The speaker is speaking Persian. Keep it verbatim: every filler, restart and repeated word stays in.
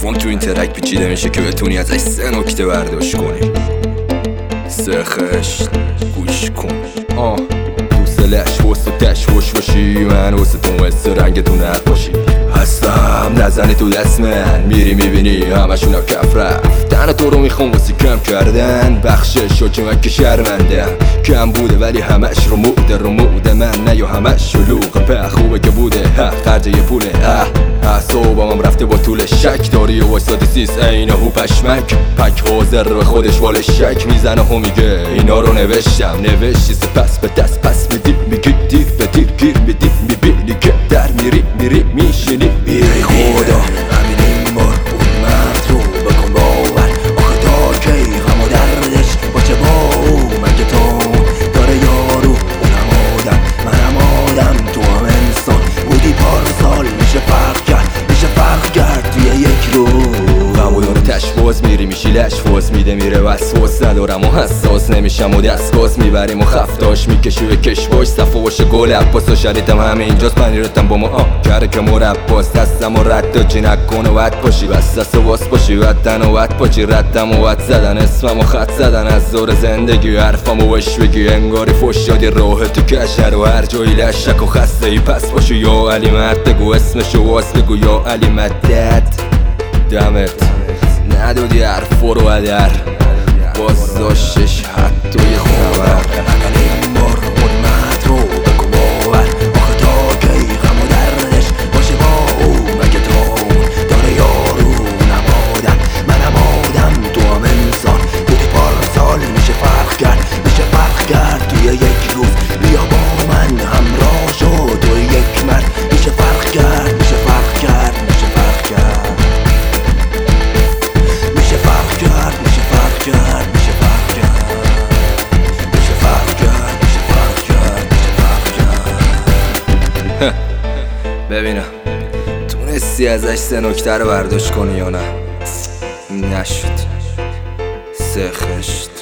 فانک تو این ترک پیچیده میشه که بتونی ازش سه نکته برداشت کنی. سه خشت گوش کن. آه حوصله‌اش وسطش وش باشی، من واسه تو مثل رنگتون نباشی. هستم نزنی تو دست من، میری میبینی همشون هم کف رفت. تنه تو رو میخوام واسه کم کردن، بخشش و که من که شرمندم. کم بوده ولی همش رو موده رو موده من، نه یا همش شلوغ په خوبه که بوده ها خرج یه پوله. اه اعصابم هم رفته با طول شک، داری و وایسادی سیس اینه هو پشمک. پک حاضر به خودش وال شک میزنه و میگه اینا رو نوشتم. نوشتی سپس به دست پس میدی، میگی دیر به دیر گیر میدی، میبینی که در میری میری میشینی میری خدا. همین این بار اون مرد رو بکن باور، آخه تا کی غم و دردش باشه با او. مگه تو داره یارو اونم آدم منم آدم، تو هم انسان بودی پارسال. میشه فرق کرد میشه فرق کرد توی یک روز. غم و داره تشواز میری میشی لشواز میده میره وسواس. ندارم و حساس نمیشم و دستگاز میبریم و خفتاش میکشی و کشواش. صفا باشه گل عباس و شریطم همه اینجاست، پنیرتم با ما آه کره که مرباست. دستم و رد داجی نکن و ود باشی، بس دست و باس باشی ودن و ود پاچی. ردم و ود زدن اسمم و خط زدن از دور زندگی. حرفم و وش بگی انگاری فش شدی راحتی کشر و هر جایی لشک و خسته ای پس باشی. یا علی مرد بگو اسمشو واس بگو یا علی مدد. دمت ندادی حرفا رو هدر، باز داشتش حتی یه خبر. همین این بار اون مرد رو بکن باور، آخه تا کی غم و دردش باشه با او. مگه تو داره یارو اونم آدم منم آدم، تو هم انسان بودی پارسال. میشه فرق کرد میشه فرق کرد توی یک روز. بیا با من همراه شو توی یک مرد. میشه فرق کرد میشه فرق کرد میشه فرق کرد میشه فرق کرد میشه فرق کرد میشه فرق کرد میشه فرق کرد میشه فرق کرد میشه فرق کرد. ببینم تونستی ازش سه نکته رو برداشت کنی یا نه؟ نشد. سه خشت